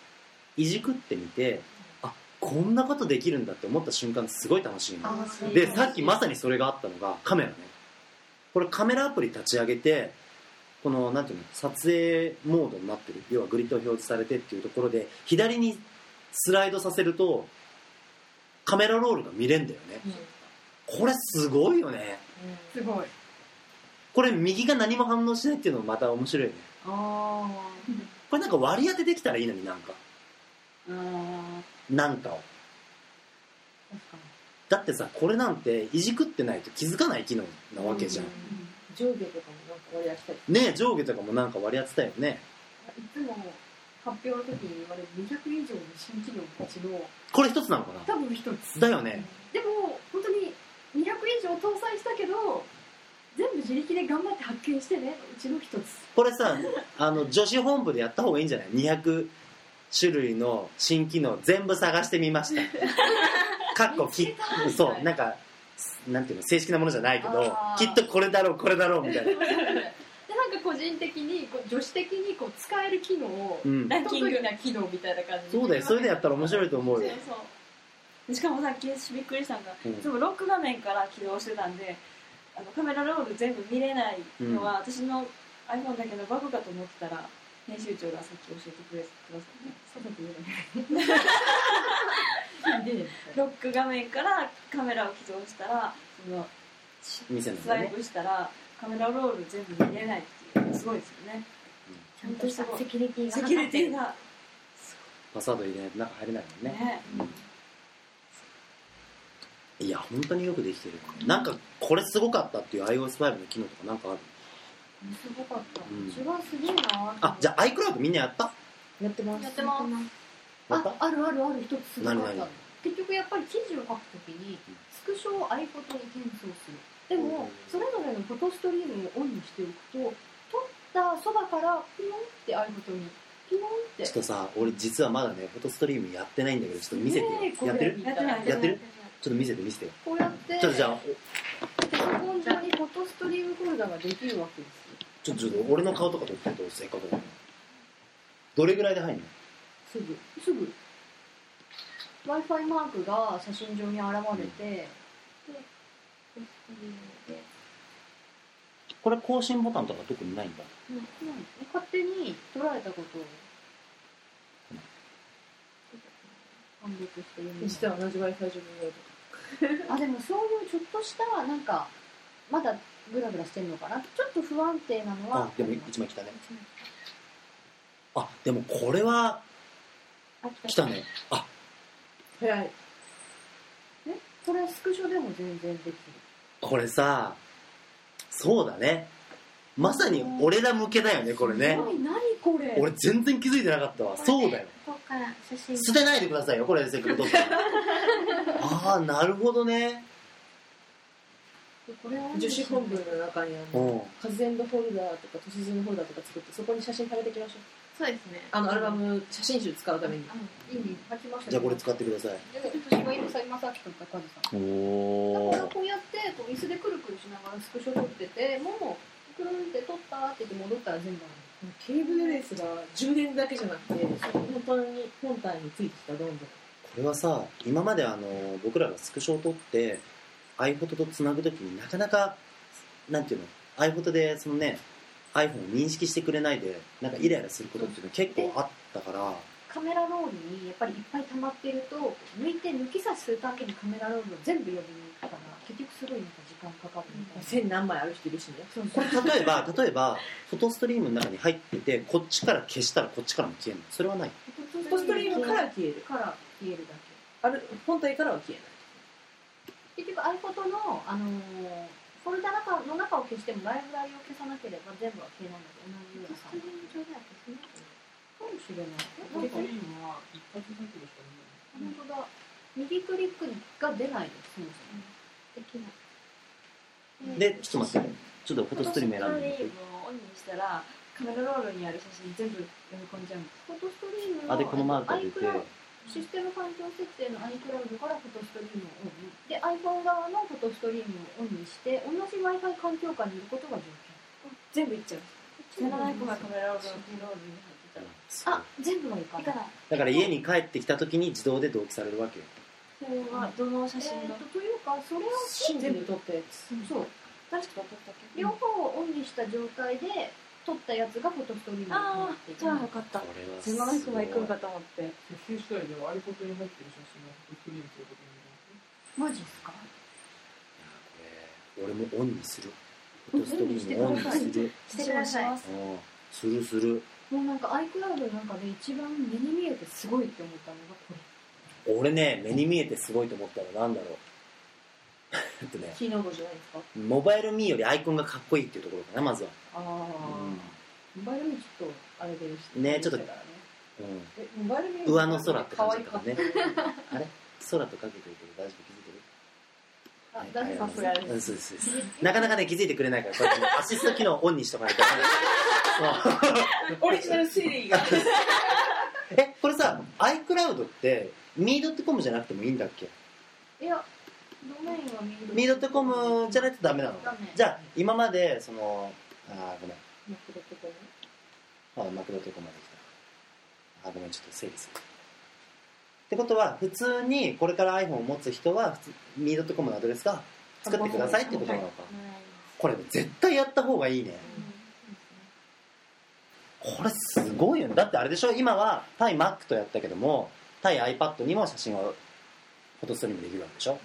いじくってみて、あ、こんなことできるんだって思った瞬間すごい楽しいので、さっきまさにそれがあったのがカメラね。これカメラアプリ立ち上げて、このなんていうの、撮影モードになってる、要はグリッド表示されてっていうところで左にスライドさせるとカメラロールが見れんだよね、うん、これすごいよね、 うん、すごい。 これ右が何も反応しないっていうのもまた面白いよね。あこれなんか割り当てできたらいいのに、なんかあなんかを確かに。だってさ、これなんていじくってないと気づかない機能なわけじゃん、うんうん、上下とかもなんか割り当てたりね。上下とかもなんか割り当てたよね。 いつも発表の時に言われるにひゃく以上の新機能たちのこれ一つなのかな。 多分一つだよね。 でも本当ににひゃく以上搭載したけど全部自力で頑張って発見してね、うちの一つ。これさ、あの女子本部でやった方がいいんじゃない？にひゃく種類の新機能全部探してみましたかっこきそうなんかなんていうの、正式なものじゃないけどきっとこれだろうこれだろうみたいなでなんか個人的にこう女子的にこう使える機能を、うん、ランキングな機能みたいな感じで、 そうだよ、それでやったら面白いと思うよ。そうそう、しかもさっきびっくりしたのが、うん、いつもロック画面から起動してたんで、あのカメラロール全部見れないのは、うん、私の iPhone だけのバグかと思ってたら編集長がさっき教えてくれくださって、さっき言えないロック画面からカメラを起動したらそのスワイプしたらカメラロール全部見れないっていう、すごいですよね、 うん、ちゃんとしたセキュリティがセキュリティがパスワード入れないと中入れないもんね、ね、うん、いや本当によくできてる、うん、なんかこれすごかったっていう アイオーエスファイブ の機能とかなんかある？ すごかった、 うん、一番すげえな。 あ、じゃあ iCloud みんなやった？ やってます。 やってます。 あ、あるあるある、一つすごかった。 何何？ 結局やっぱり記事を書くときにスクショを iPhoto に転送する。でも、それぞれのフォトストリームをオンにしておくと、撮ったそばからピヨンって iPhoto にピヨンって。 ちょっとさ、俺実はまだねフォトストリームやってないんだけど、ちょっと見せてよ。やってる？ やってない。 やってる？ちょっと見せて見せてよ。 こうやってちょっとじゃあパソコン上にフォトストリームフォルダができるわけですよ。 ちょっとちょっと俺の顔とか撮ってるとせっかくだから。どれぐらいで入るの？ すぐすぐ Wi-Fi マークが写真上に現れて、うん、でこれ更新ボタンとか特にないんだ。 うん、うん、勝手に捉えたことを判別して読む。 しては同じ Wi-Fi 上に見えるとか。 あ、でもそういうちょっとしたなんかまだグラグラしてるのかな。ちょっと不安定なのは。 あ、でも一枚来たね。あ、でもこれは来たね。あ、 早い。 え、これスクショでも全然できる。 これさ、そうだね。まさに俺ら向けだよね、これね。 何これ。 俺全然気づいてなかったわ。そうだよ。 ここから写真捨てないでくださいよ、これせっかく撮ったら。ああ、なるほどね。 これは女子本文の中にあのカズエンドフォルダーとか都市ズムフォルダーとか作ってそこに写真貼れていきましょう。 そうですね。 あのアルバム写真集使うために。 いいね。書きました。 じゃあこれ使ってください。 私が今さ今さっき撮ったカズさん。おお。だからこうやってこう椅子でくるくるしながらスクショ撮ってて、もうくるんって撮ったって言って戻ったら全部ある。 ケーブルレースが充電だけじゃなくて本当に本体についてきたどんどん。これはさ、今まであの僕らがスクショを撮って iPhoto とつなぐときになかなかなんていうの iPhoto でそのね iPhone を認識してくれないでなんかイライラすることっていうの結構あったから、 カメラロールにやっぱりいっぱい溜まってると抜いて抜き差しするためにカメラロールを全部呼びに行くから結局すごいなんか時間かかるみたいな。 千何枚ある人いるしね。 そうそう。 これ例えば例えばフォトストリームの中に入っててこっちから消したらこっちからも消えるの？それはない？ フォトストリームから消えるから消えるだけ。 ある本体からは消えない。 結局 iPhoto のあのーフォルダの中を消してもライブラリを消さなければ全部は消えないので同じような感じ。かもしれない。なんかいいのは一発だけでしたね。本当だ。右クリックが出ないです。そもそも。できない。 で、ちょっと待って。ちょっとフォトストリーム選んで。 フォトストリームをオンにしたらカメラロールにある写真全部読み込んじゃう。 フォトストリームのあでこのマークが出て。 システム環境設定の iCloud からフォトストリームをオンにで iPhone 側のフォトストリームをオンにして同じ Wi-Fi 環境下にいることが条件。 全部いっちゃう。その iPhone がカメラロールに入ってたたら、あ、全部はいかない。 だから家に帰ってきた時に自動で同期されるわけよ。 それはどの写真が、 えー、とというかそれを全部撮ったやつ。 そう、 誰か撮ったっけ？ 両方をオンにした状態で撮ったやつがフォトストリームになっていて、 じゃあよかった。すごい人が行くんかと思って。 設計次第では iPod に入ってる写真がフォトストリームということにマジっすか？ いやこれ俺もオンにする。フォトストリームオンにする。 してください。 するする。 もうなんか iCloud の中で一番目に見えてすごいって思ったのがこれ。俺ね、目に見えてすごいと思ったのなんだろう。えっとね、 キーノードじゃないですか。 モバイルミーよりアイコンがかっこいいっていうところかな、まずは。 ああ、うん、モバイルミーちょっとあれでしてね、ちょっと、 ね、 うん、 えモバイルミー上の空って感じだからね。あれ空とかけてるけど大丈夫？気づいてる？ あ、大丈夫。さすがです。 そうです。なかなかね気づいてくれないから、こうやってアシスト機能をオンにしとかないと。 オリジナル推理が。 え、これさ、iCloud ってミードットコムじゃなくてもいいんだっけ？ いや、ドメインはミードットコムじゃないとダメなの？じゃあ今までそのあーごめん。 マクドットコム。 あ、マクドットコムまで来た。あ、ごめんちょっと整理する。ってことは普通にこれから iPhone を持つ人は普通 ミードットコム のアドレスが作ってくださいってことなのか。これ絶対やった方がいいね。これすごいよね。だってあれでしょ、今は対 Mac とやったけども対 iPad にも写真をフォトストリームできるわけでしょ。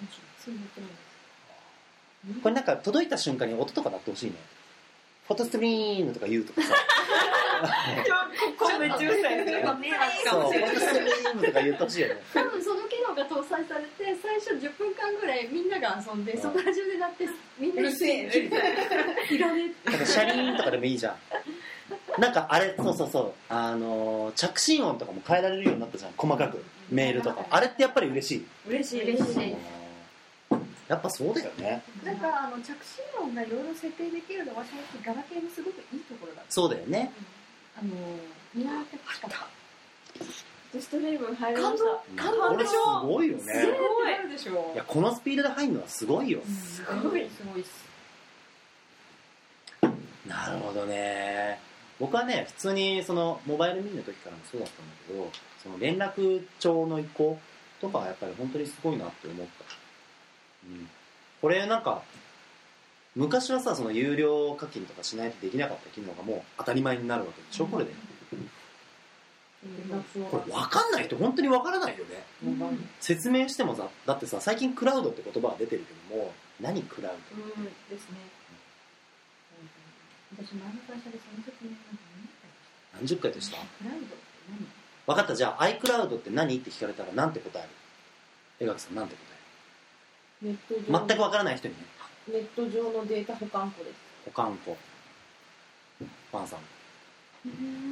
これなんか届いた瞬間に音とか鳴ってほしいね。フォトストリームとか言うとかさここめっちゃうるさいね。 そう、フォトストリームとか言ってほしいよね。 多分その機能が搭載されて最初じゅっぷんかんぐらいみんなが遊んで、そこら中で鳴ってみんなにいらねってなんかシャリーンとかでもいいじゃん。なんかあれ、そうそうそう、あのー、着信音とかも変えられるようになったじゃん、細かくメールとか。あれってやっぱり嬉しい。 嬉しい嬉しい。 やっぱそうだよね。 なんかあの着信音がいろいろ設定できるのは最近ガラケーのすごくいいところだ。 そうだよね。 あの見習ってほしかった。 フォトストリーム入りました。 感動これすごいよね。 すごいでしょ。 いやこのスピードで入るのはすごいよ。 すごいすごいっす。 なるほどね。僕はね普通にそのモバイルミニの時からもそうだったんだけど、その連絡帳の移行とかはやっぱり本当にすごいなって思った。うん、これなんか昔はさ、その有料課金とかしないとできなかった機能がもう当たり前になるわけでしょ、これで。これ分かんない人本当に分からないよね、うん、説明してもさ、だってさ最近クラウドって言葉が出てるけども、何クラウド、 うん、ですね。 私前の会社でその説明何十回とした？ クラウドって何？ 分かった、じゃあ iCloud って何って聞かれたら何て答える？江垣さん何て答える？ ネット上全くわからない人にね。 ネット上のデータ保管庫です。 保管庫。パンさん。 うん。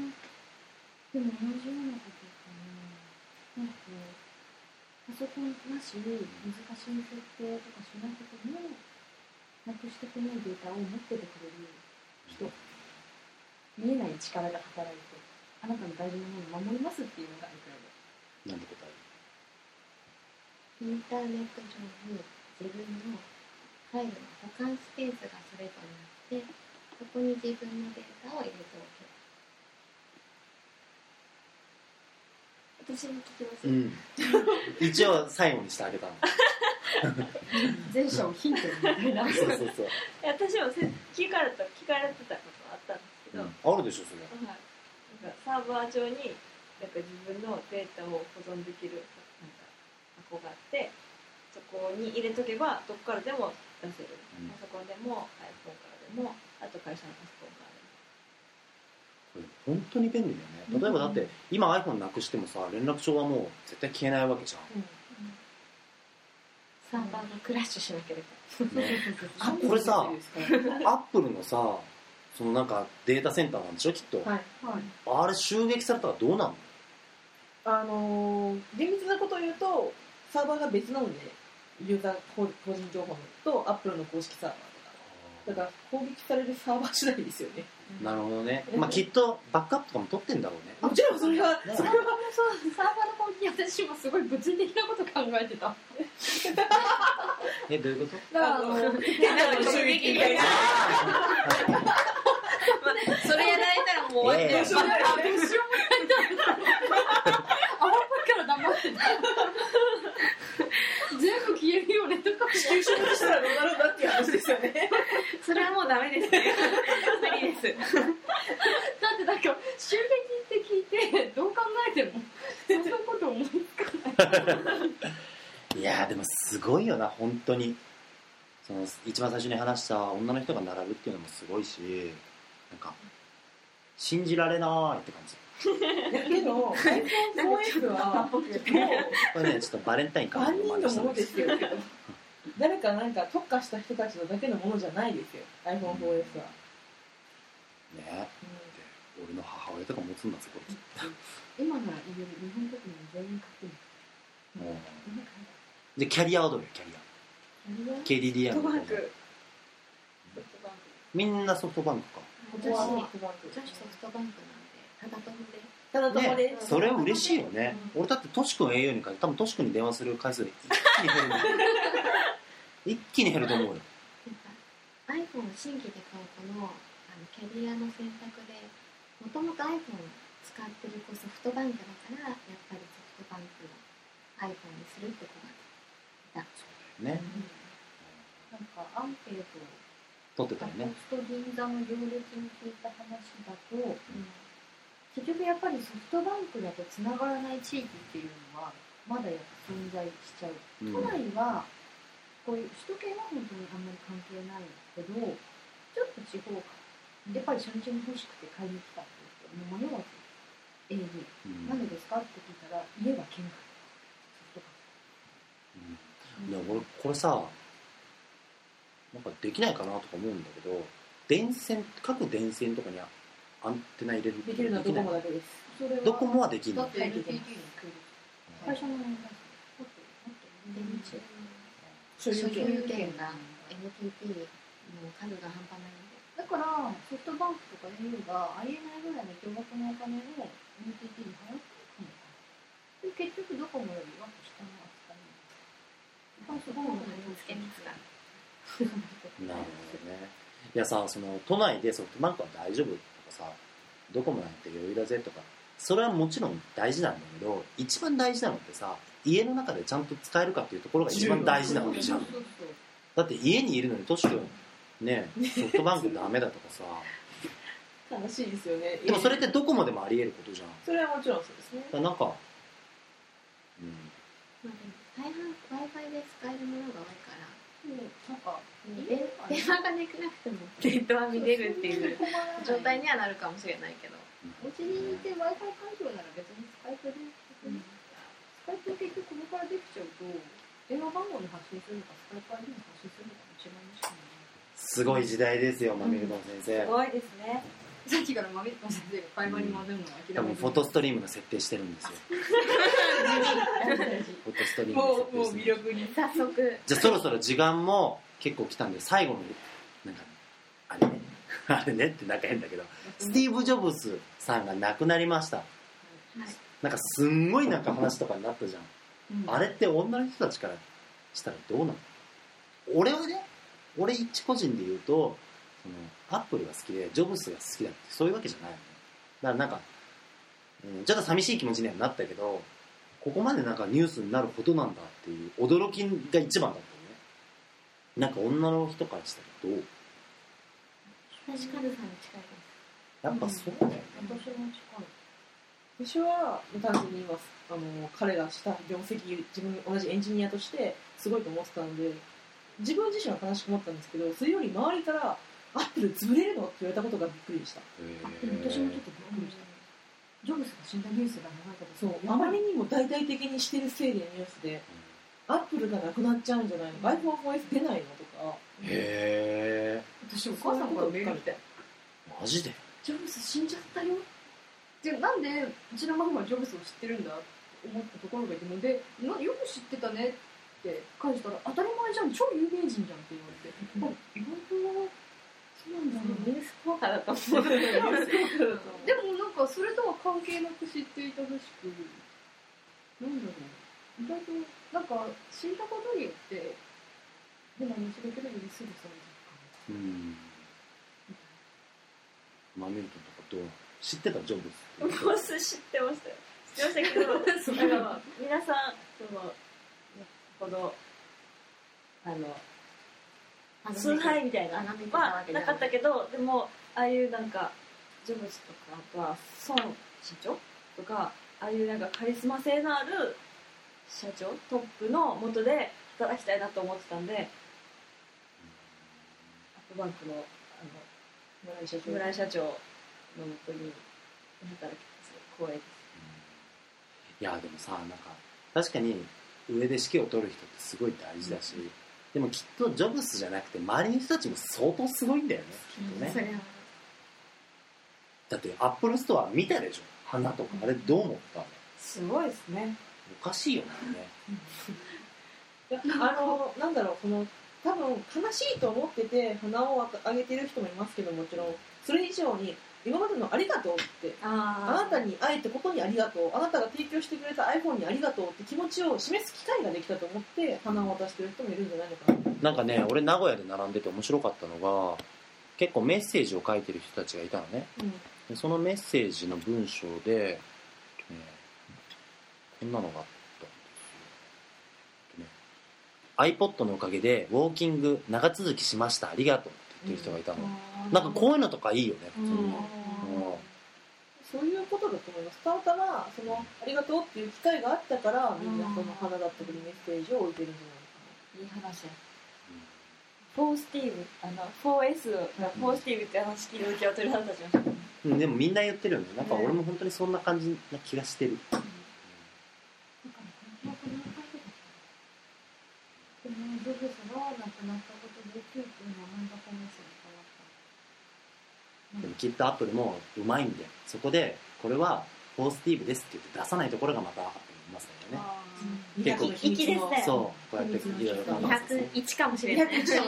でも同じようなことかな。なんかパソコンなしに難しい設定とかしないところもなくしてくれないデータを持っててくれる人。見えない力が働いて、あなたの大事なものを守りますっていうのが iCloud。 なんて答える？インターネット上に自分のファイルの保管スペースがそれぞれあって、そこに自分のデータを入れておける。 私に聞きます、 うん、一応最後にしてあげたの。 前者をヒントになる。 そうそうそう。 私も聞かれた聞かれてたことあったんですけど、 うん、あるでしょそれ。 はい。なんかサーバー上になんか自分のデータを保存できるなんか箱があって、そこに入れとけばどこからでも出せる、うん、パソコンでも iPhone からでも、あと会社のパソコンからでも。 これ本当に便利だよね。例えばだって、うん、今 iPhone なくしてもさ、連絡帳はもう絶対消えないわけじゃん、うん、 サーバーがクラッシュしなければ、ね、 あ、これさアップルのさ、そのなんかデータセンターなんでしょきっと、はいはい、あれ襲撃されたらどうなの？ あのー、厳密なことを言うとサーバーが別なので、ユーザー個人情報とアップルの公式サーバーだから攻撃されるサーバー次第ですよね。 なるほどね。まあきっとバックアップとかも取ってんだろうね。 もちろんそれは、ね、 それはそうサーバーの攻撃、私もすごい物理的なこと考えてた。 え、どういうこと？ だからあの襲撃みたいな。それやられたらもう終わってる。 いやでもすごいよな本当に。その一番最初に話した女の人が並ぶっていうのもすごいし、なんか信じられないって感じ。 だけど アイフォンフォーエス はもうこれねちょっとバレンタインか万人のものですよ。誰かなんか特化した人たちのだけのものじゃないですよ アイフォンフォーエス は。 ね、うん、俺の母親とか持つんだぞこれ。今なら言える日本国民全員書くの。うん。 でキャリアはどうよキャリア。ケーディーディー アールソフトバンク。 みんなソフトバンクか。 私女子ソフトバンクなんでただ飛んで。 ただ友で、 ね、それは嬉しいよね、うん、俺だってトシ君 エーユー に書いて多分トシ君に電話する回数一気に減る一気に減ると思うよ。 なんか iPhone を新規で買う子の、あのキャリアの選択でもともと iPhone 使ってる子ソフトバンクだからやっぱりソフトバンクの iPhone にするって子がいた。 そうだよね、 うん、なんかアンケート取ってたよね。 ポスト銀座の行列に聞いた話だと、うん、結局やっぱりソフトバンクだとつながらない地域っていうのはまだやっぱ存在しちゃう、うん、都内はこういう首都圏は本当にあんまり関係ないけどちょっと地方かやっぱり初日に欲しくて買いに来たって言ってもう迷わず エーディー、うん、何ですかって聞いたら家は県外ソフトバンク、うん、 いや俺これさなんかできないかなとか思うんだけど電線各電線とかにアンテナ入れるできるのはドコモだけです。 それはドコモはできるの。 だって エルティーティー に来る最初の問題所有権が エヌティーティー の数が半端ないのでだからソフトバンクとか エーユー がありえないぐらいの巨額のお金を エヌティーティー に払ってるかもで結局ドコモよりは下の扱いなんです。 ドコモのつけますからなるほどね。いやさその都内でソフトバンクは大丈夫とかさドコモなんて余裕だぜとかそれはもちろん大事なんだけど一番大事なのってさ家の中でちゃんと使えるかっていうところが一番大事なわけじゃん。だって家にいるのにトシ君ねソフトバンクダメだとかさ楽しいですよね。 でもそれってドコモでもあり得ることじゃん。 それはもちろんそうですね。 だなんかうんまあでも大半 Wi-Fi で使えるものが多いからなんか電話ができなくてもネットは見れるっていう状態にはなるかもしれないけどお家にいて Wi-Fi 環境なら別にスカイプで、うん、スカイプ結局ここからできちゃうと電話番号に発信するのかスカイプ アイディー に発信するのか違いましかね。 すごい時代ですよマミルトン先生、 すごいですね。 さっきからマミルトン先生が会話に混ぜるのは諦めて、 多分フォトストリームの設定してるんですよフォトストリームの設定してる。 もう、もう魅力に早速じゃあそろそろ時間も結構来たんで最後のなんかあれねあれねってなんか変だけどスティーブ・ジョブズさんが亡くなりました、はい、なんかすんごいなんか話とかになったじゃん、うん、あれって女の人たちからしたらどうなの。俺はね俺一個人で言うとそのアップルが好きでジョブズが好きだってそういうわけじゃないのね。だからなんか、うん、ちょっと寂しい気持ちにはなったけどここまでなんかニュースになるほどなんだっていう驚きが一番だったのね。なんか女の人からしたらどう。 東カルさんに近いです。 やっぱそうだよね、 うん、私も近い。 私は単純に今あの彼がした業績自分同じエンジニアとしてすごいと思ってたんで自分自身は悲しく思ったんですけどそれより周りからアップル潰れるのって言われたことがびっくりでした。 アップル私もちょっとびっくりした。ジョブズが死んだニュースが流れたとそうあまりにも大々的にしてるせいでニュースで、うん、アップルがなくなっちゃうんじゃないの、うん、アイフォンフォーエス 出ないのとか。 へえ。 私お母さんからメール来てマジでジョブズ死んじゃったよでなんでうちのママはジョブズを知ってるんだって思ったところがいてのでなよく知ってたねって返したら当たり前じゃん超有名人じゃんって言われて、うん、意外とそうなんだニュース効果だと思うでもなんかそれとは関係なく知っていたらしくなんだろう意外となんか知ったことによってでも面白いけどよりすぐそういううんマミルトンとかどう知ってたジョブズボス知ってましたよ知ってましたけどあの皆さんそのこのあの崇拝みたいなのはなかったけどでもああいうなんかジョブズとかあとは孫市長とかああいうなんかカリスマ性のある社長トップの下で働きたいなと思ってたんで、アップバンクのあの村井社長村井社長の下に働きすごい光栄です。 いやでもさ、なんか確かに上で指揮を取る人ってすごい大事だし、うん、でもきっとジョブスじゃなくて周りの人たちも相当すごいんだよね、きっとね、うん、だってアップルストア見たでしょ、花とか、あれどう思った？ すごいですね。 おかしいよね。 いや、あのなんだろう、この多分悲しいと思ってて花をあげてる人もいますけど、もちろんそれ以上に今までのありがとうって、あ, あなたに会えたことにありがとう、あなたが提供してくれた iPhone にありがとうって気持ちを示す機会ができたと思って花を渡してる人もいるんじゃないのかな。 なんかね、俺名古屋で並んでて面白かったのが、結構メッセージを書いてる人たちがいたのね、うん、でそのメッセージの文章で、ね、こんなのがあったんですよ、ね、iPod のおかげでウォーキング長続きしました、ありがとうって言ってる人がいたの、うん、なんかこういうのとかいいよね、普通に、うんうん、 そういうことだと思います。たまたまそのありがとうっていう機会があったからみんなその花だったりメッセージを置いてるんじゃないかな。いい話や。 フォースティーブ、あの フォーエス がフォースティーブって話聞いて受け取る話たちました、 うん、でもみんな言ってるよね。なんか俺も本当にそんな感じな気がしてる、うん、 でもジョブズが亡くなったことで急遽名前がフォーエスに変わった。 でもきっとアップルもうまいんで、そこでこれはフォースティーブですって言って出さないところがまたアップルいますからね。 結構粋ですね。 そう、こうやっていろいろにひゃくいちかもしれない。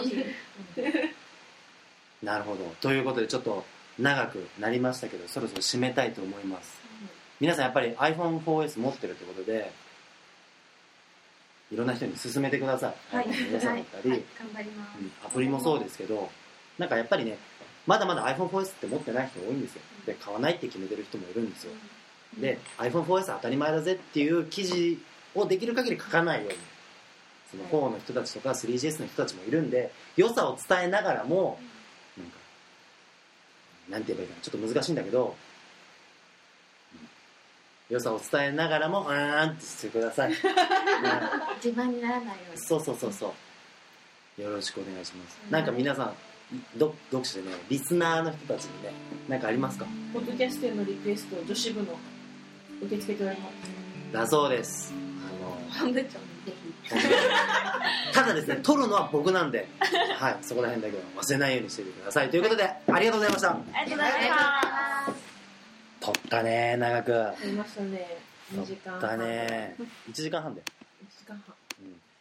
なるほど。ということでちょっと長くなりましたけど、そろそろ締めたいと思います。うん、皆さんやっぱり アイフォンフォーエス 持ってるってことで、いろんな人に勧めてください。 はい。 皆さんだったり、はいはい、 頑張ります、 うん。アプリもそうですけど、なんかやっぱりね、まだまだ アイフォンフォーエス って持ってない人多いんですよ。で、買わないって決めてる人もいるんですよ。うん、で、アイフォンフォーエス 当たり前だぜっていう記事をできる限り書かないように、そのフォーの人たちとか スリージーエス の人たちもいるんで、良さを伝えながらも、なんかなんて言えばいいかな、ちょっと難しいんだけど、良さを伝えながらも、あーんってしてください。 自慢にならないように。 そうそうそうそう。よろしくお願いします。うん、なんか皆さん、読書でね、リスナーの人たちにね、なんかありますか？ ポッドキャストへのリクエスト、女子部の受け付けております。 だそうです。 あの、ハンデちゃんにぜひ。 ただですね、撮るのは僕なんで、はい、そこら辺だけは忘れないようにしておいてください。ということで、ありがとうございました。 ありがとうございます。 撮ったね、長く。 撮りましたね。にじかんはん。 撮ったね。いちじかんはんで。 いちじかんはん。 うん。